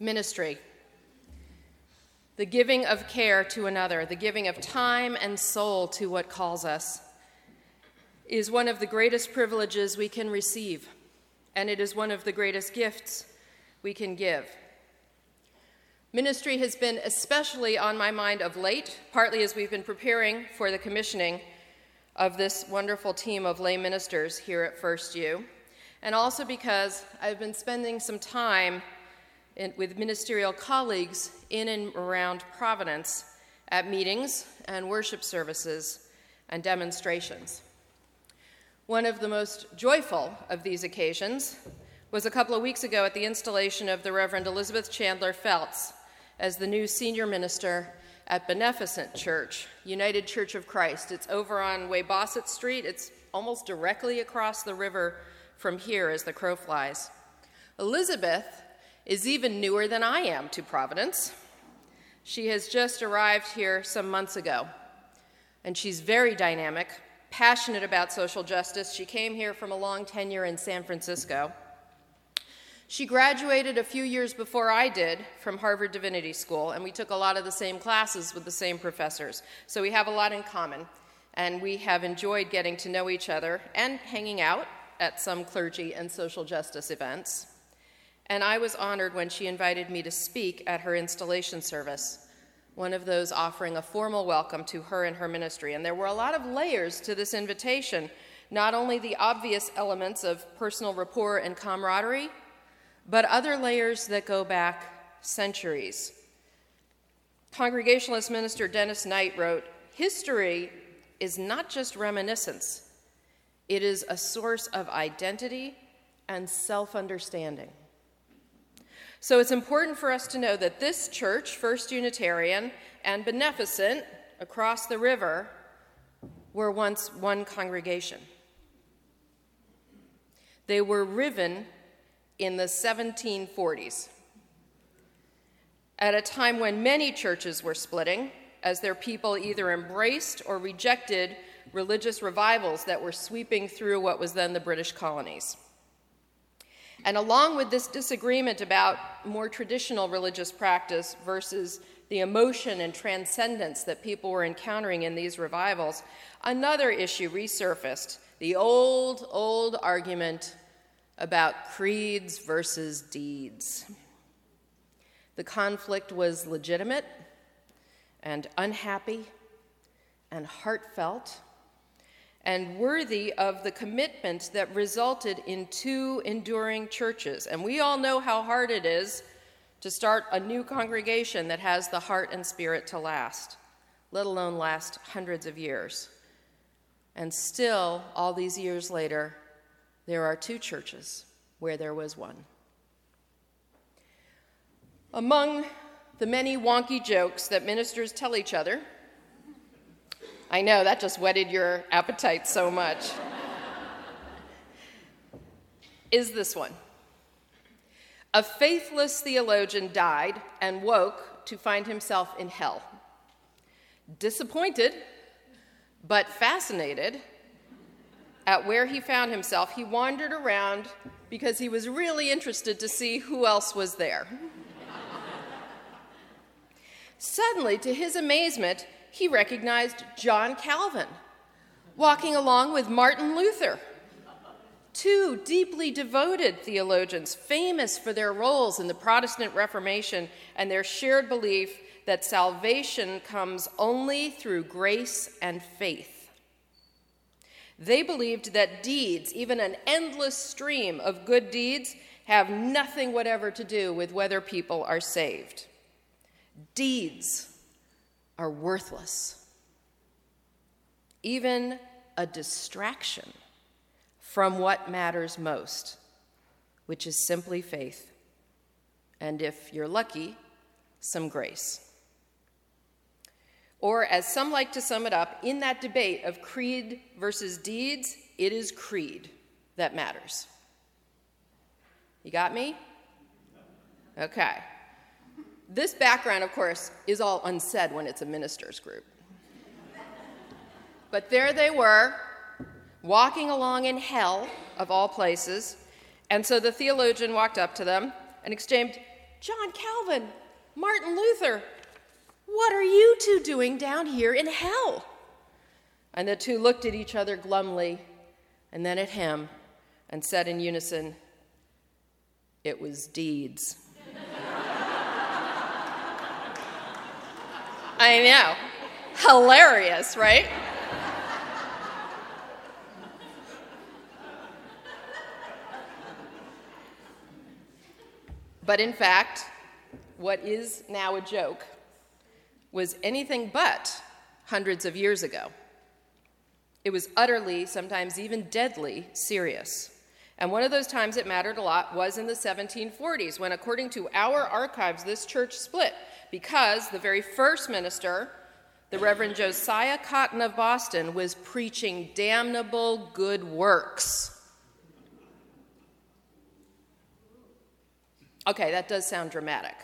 Ministry, the giving of care to another, the giving of time and soul to what calls us, is one of the greatest privileges we can receive, and it is one of the greatest gifts we can give. Ministry has been especially on my mind of late, partly as we've been preparing for the commissioning of this wonderful team of lay ministers here at First U, and also because I've been spending some time with ministerial colleagues in and around Providence at meetings and worship services and demonstrations. One of the most joyful of these occasions was a couple of weeks ago at the installation of the Reverend Elizabeth Chandler Feltz as the new senior minister at Beneficent Church, United Church of Christ. It's over on Weybosset Street. It's almost directly across the river from here as the crow flies. Elizabeth is even newer than I am to Providence. She has just arrived here some months ago, and she's very dynamic, passionate about social justice. She came here from a long tenure in San Francisco. She graduated a few years before I did from Harvard Divinity School, and we took a lot of the same classes with the same professors. So we have a lot in common, and we have enjoyed getting to know each other and hanging out at some clergy and social justice events. And I was honored when she invited me to speak at her installation service, one of those offering a formal welcome to her and her ministry. And there were a lot of layers to this invitation, not only the obvious elements of personal rapport and camaraderie, but other layers that go back centuries. Congregationalist minister Dennis Knight wrote, "History is not just reminiscence, it is a source of identity and self-understanding." So it's important for us to know that this church, First Unitarian, and Beneficent across the river were once one congregation. They were riven in the 1740s, at a time when many churches were splitting, as their people either embraced or rejected religious revivals that were sweeping through what was then the British colonies. And along with this disagreement about more traditional religious practice versus the emotion and transcendence that people were encountering in these revivals, another issue resurfaced, the old argument about creeds versus deeds. The conflict was legitimate and unhappy and heartfelt and worthy of the commitment that resulted in two enduring churches. And we all know how hard it is to start a new congregation that has the heart and spirit to last, let alone last hundreds of years. And still, all these years later, there are two churches where there was one. Among the many wonky jokes that ministers tell each other, I know, that just whetted your appetite so much, is this one. A faithless theologian died and woke to find himself in hell. Disappointed, but fascinated at where he found himself, he wandered around because he was really interested to see who else was there. Suddenly, to his amazement, he recognized John Calvin, walking along with Martin Luther, two deeply devoted theologians, famous for their roles in the Protestant Reformation and their shared belief that salvation comes only through grace and faith. They believed that deeds, even an endless stream of good deeds, have nothing whatever to do with whether people are saved. Deeds are worthless, even a distraction from what matters most, which is simply faith, and if you're lucky, some grace. Or, as some like to sum it up, in that debate of creed versus deeds, it is creed that matters. You got me? Okay. This background, of course, is all unsaid when it's a minister's group. But there they were, walking along in hell, of all places, and so the theologian walked up to them and exclaimed, John Calvin, Martin Luther, what are you two doing down here in hell? And the two looked at each other glumly, and then at him, and said in unison, "It was deeds." I know. Hilarious, right? But in fact, what is now a joke was anything but hundreds of years ago. It was utterly, sometimes even deadly, serious. And one of those times it mattered a lot was in the 1740s, when, according to our archives, this church split because the very first minister, the Reverend Josiah Cotton of Boston, was preaching damnable good works. Okay, that does sound dramatic.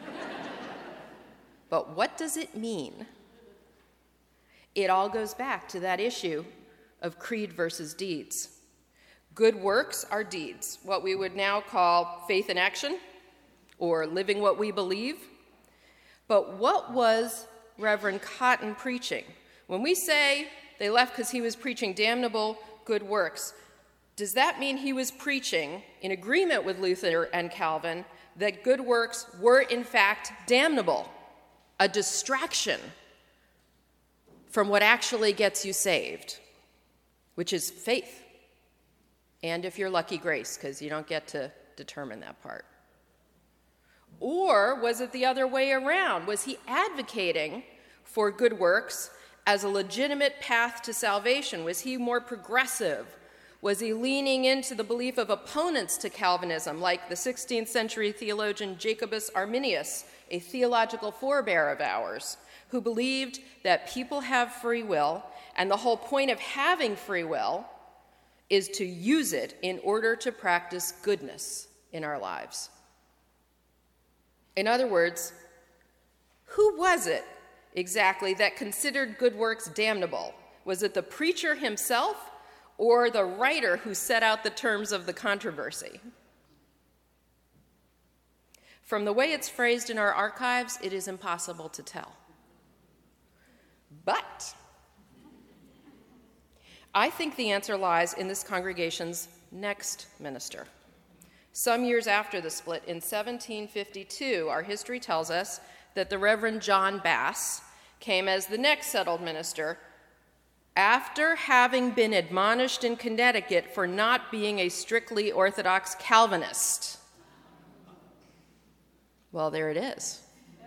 But what does it mean? It all goes back to that issue of creed versus deeds. Good works are deeds, what we would now call faith in action or living what we believe. But what was Reverend Cotton preaching? When we say they left because he was preaching damnable good works, does that mean he was preaching, in agreement with Luther and Calvin, that good works were in fact damnable, a distraction from what actually gets you saved, which is faith? And if you're lucky, grace, because you don't get to determine that part. Or was it the other way around? Was he advocating for good works as a legitimate path to salvation? Was he more progressive? Was he leaning into the belief of opponents to Calvinism, like the 16th century theologian Jacobus Arminius, a theological forebear of ours, who believed that people have free will, and the whole point of having free will is to use it in order to practice goodness in our lives? In other words, who was it exactly that considered good works damnable? Was it the preacher himself or the writer who set out the terms of the controversy? From the way it's phrased in our archives, it is impossible to tell. But I think the answer lies in this congregation's next minister. Some years after the split, in 1752, our history tells us that the Reverend John Bass came as the next settled minister after having been admonished in Connecticut for not being a strictly Orthodox Calvinist. Well, there it is.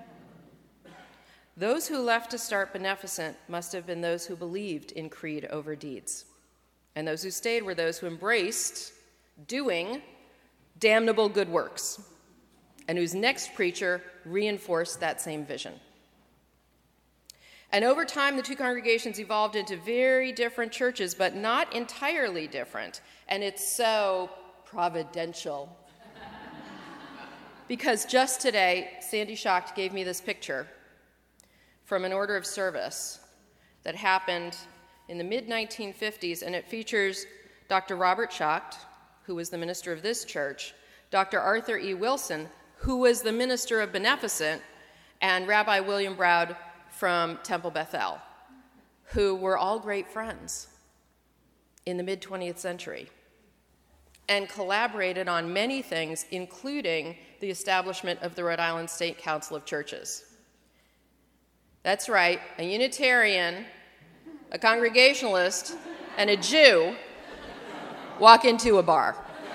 Those who left to start Beneficent must have been those who believed in creed over deeds. And those who stayed were those who embraced doing damnable good works, and whose next preacher reinforced that same vision. And over time, the two congregations evolved into very different churches, but not entirely different. And it's so providential. Because just today, Sandy Schacht gave me this picture from an order of service that happened in the mid-1950s, and it features Dr. Robert Schacht, who was the minister of this church, Dr. Arthur E. Wilson, who was the minister of Beneficent, and Rabbi William Browd from Temple Bethel, who were all great friends in the mid-20th century and collaborated on many things, including the establishment of the Rhode Island State Council of Churches. That's right, a Unitarian, a Congregationalist, and a Jew walk into a bar.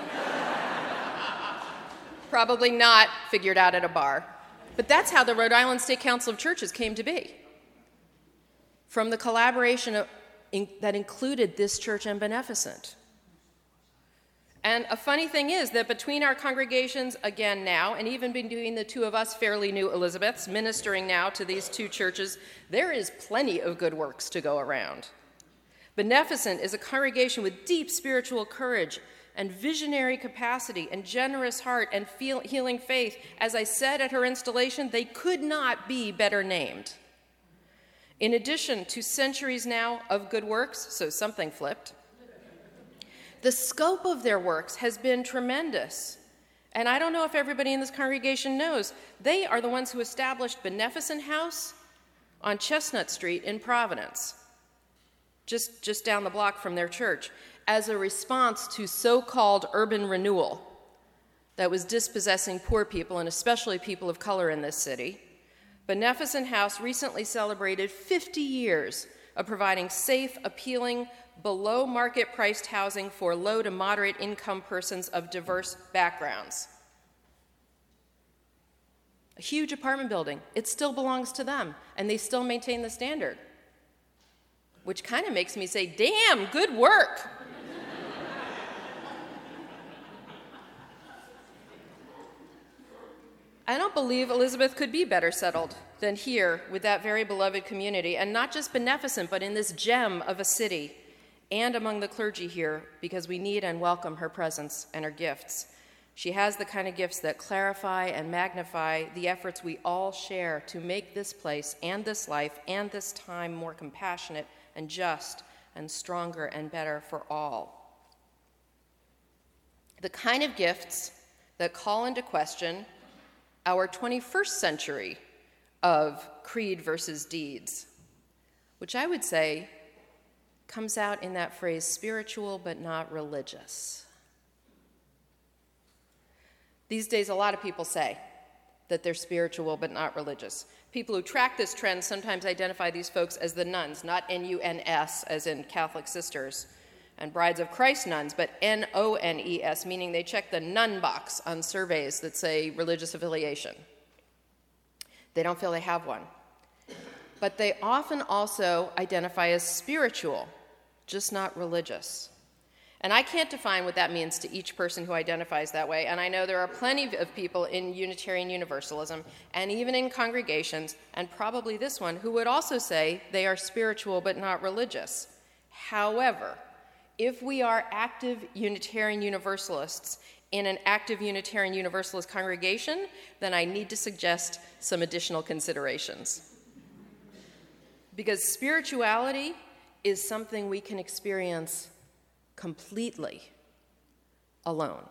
Probably not figured out at a bar. But that's how the Rhode Island State Council of Churches came to be, from the collaboration that included this church and Beneficent. And a funny thing is that between our congregations, again now, and even between the two of us fairly new Elizabeths ministering now to these two churches, there is plenty of good works to go around. Beneficent is a congregation with deep spiritual courage and visionary capacity and generous heart and healing faith. As I said at her installation, they could not be better named. In addition to centuries now of good works, so something flipped, the scope of their works has been tremendous And I don't know if everybody in this congregation knows, they are the ones who established Beneficent House on Chestnut Street in Providence, just down the block from their church, as a response to so-called urban renewal that was dispossessing poor people, and especially people of color in this city. Beneficent House recently celebrated 50 years of providing safe, appealing, below-market-priced housing for low to moderate income persons of diverse backgrounds. A huge apartment building. It still belongs to them, and they still maintain the standard, which kind of makes me say, damn, good work. I don't believe Elizabeth could be better settled than here with that very beloved community, and not just beneficent, but in this gem of a city and among the clergy here, because we need and welcome her presence and her gifts. She has the kind of gifts that clarify and magnify the efforts we all share to make this place and this life and this time more compassionate and just and stronger and better for all. The kind of gifts that call into question our 21st century of creed versus deeds, which I would say comes out in that phrase, spiritual but not religious. These days, a lot of people say that they're spiritual but not religious. People who track this trend sometimes identify these folks as the nuns, not N-U-N-S, as in Catholic sisters, and Brides of Christ nuns, but N-O-N-E-S, meaning they check the nun box on surveys that say religious affiliation. They don't feel they have one. But they often also identify as spiritual, just not religious. And I can't define what that means to each person who identifies that way, and I know there are plenty of people in Unitarian Universalism, and even in congregations, and probably this one, who would also say they are spiritual but not religious. However, if we are active Unitarian Universalists in an active Unitarian Universalist congregation, then I need to suggest some additional considerations. Because spirituality is something we can experience completely alone,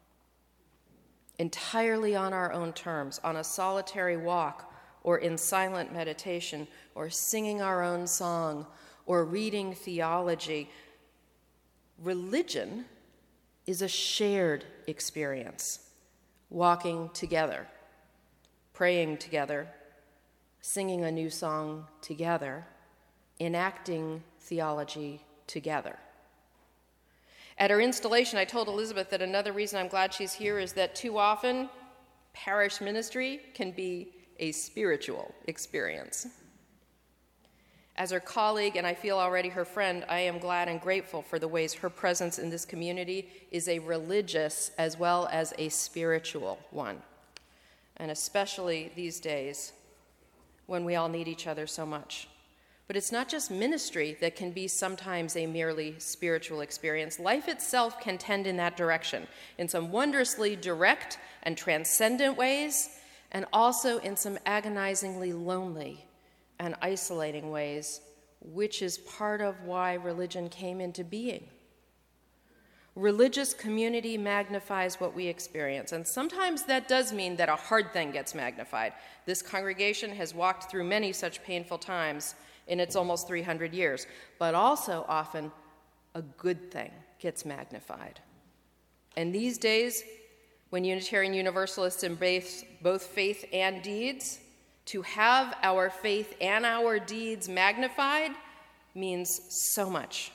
entirely on our own terms, on a solitary walk, or in silent meditation, or singing our own song, or reading theology. Religion is a shared experience, walking together, praying together, singing a new song together, enacting theology together. At her installation, I told Elizabeth that another reason I'm glad she's here is that too often parish ministry can be a spiritual experience. As her colleague, and I feel already her friend, I am glad and grateful for the ways her presence in this community is a religious as well as a spiritual one, and especially these days when we all need each other so much. But it's not just ministry that can be sometimes a merely spiritual experience. Life itself can tend in that direction, in some wondrously direct and transcendent ways, and also in some agonizingly lonely and isolating ways, which is part of why religion came into being. Religious community magnifies what we experience, and sometimes that does mean that a hard thing gets magnified. This congregation has walked through many such painful times in its almost 300 years, but also often a good thing gets magnified. And these days, when Unitarian Universalists embrace both faith and deeds, to have our faith and our deeds magnified means so much.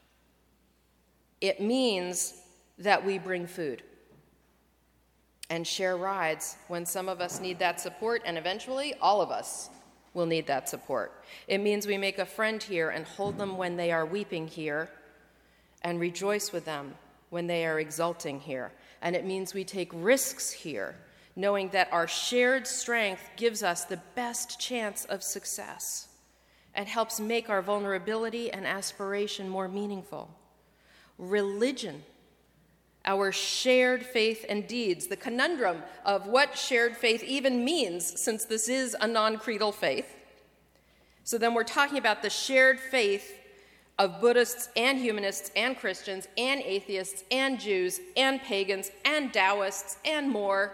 It means that we bring food and share rides when some of us need that support, and eventually all of us will need that support. It means we make a friend here and hold them when they are weeping here and rejoice with them when they are exulting here. And it means we take risks here, knowing that our shared strength gives us the best chance of success and helps make our vulnerability and aspiration more meaningful. Religion, our shared faith and deeds, the conundrum of what shared faith even means, since this is a non-creedal faith. So then we're talking about the shared faith of Buddhists and humanists and Christians and atheists and Jews and pagans and Taoists and more.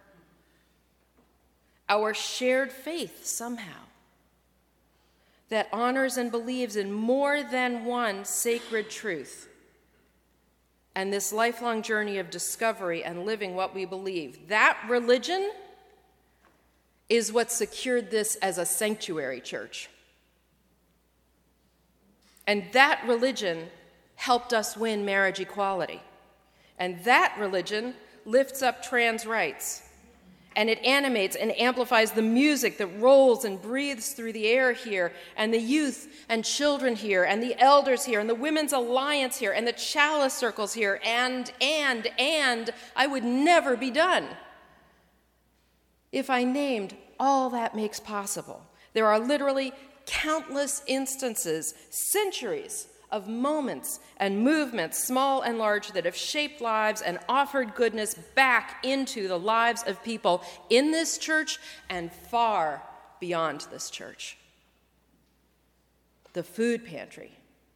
Our shared faith somehow that honors and believes in more than one sacred truth. And this lifelong journey of discovery and living what we believe, that religion is what secured this as a sanctuary church. And that religion helped us win marriage equality. And that religion lifts up trans rights. And it animates and amplifies the music that rolls and breathes through the air here, and the youth and children here, and the elders here, and the Women's Alliance here, and the Chalice Circles here, and I would never be done if I named all that makes possible. There are literally countless instances, centuries of moments and movements, small and large, that have shaped lives and offered goodness back into the lives of people in this church and far beyond this church. The food pantry.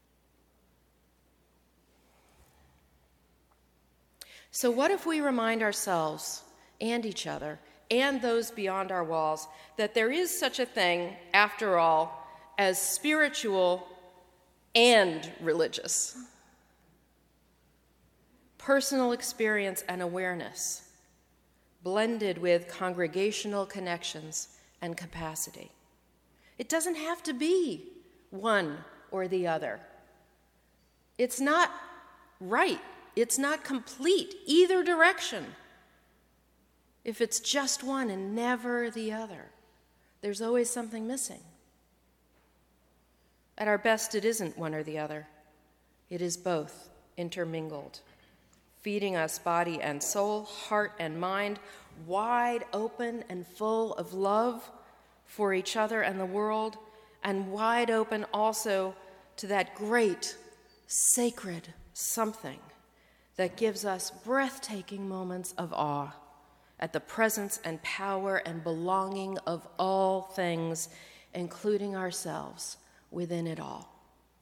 So what if we remind ourselves and each other and those beyond our walls that there is such a thing, after all, as spiritual and religious. Personal experience and awareness, blended with congregational connections and capacity. It doesn't have to be one or the other. It's not right. It's not complete either direction. If it's just one and never the other, there's always something missing. At our best, it isn't one or the other. It is both intermingled, feeding us body and soul, heart and mind, wide open and full of love for each other and the world, and wide open also to that great, sacred something that gives us breathtaking moments of awe at the presence and power and belonging of all things, including ourselves, within it all.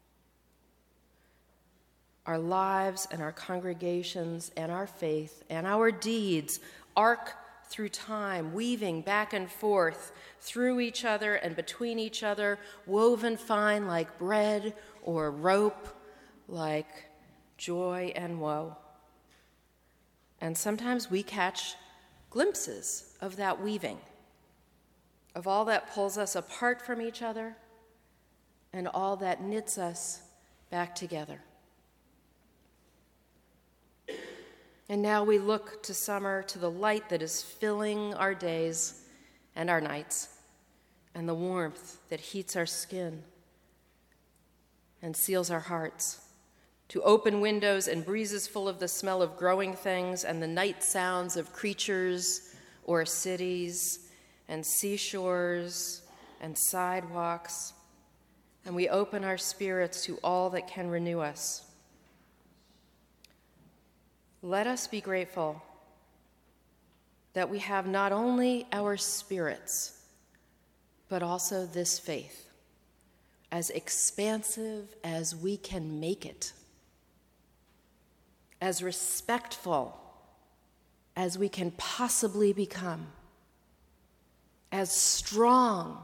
Our lives and our congregations and our faith and our deeds arc through time, weaving back and forth through each other and between each other, woven fine like bread or rope, like joy and woe. And sometimes we catch glimpses of that weaving, of all that pulls us apart from each other and all that knits us back together. And now we look to summer, to the light that is filling our days and our nights, and the warmth that heats our skin and seals our hearts, to open windows and breezes full of the smell of growing things and the night sounds of creatures or cities and seashores and sidewalks. And we open our spirits to all that can renew us. Let us be grateful that we have not only our spirits, but also this faith, as expansive as we can make it, as respectful as we can possibly become, as strong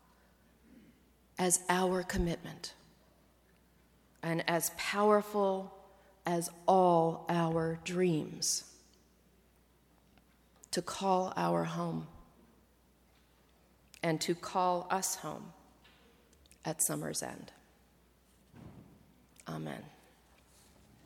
as our commitment, and as powerful as all our dreams, to call our home and to call us home at summer's end. Amen.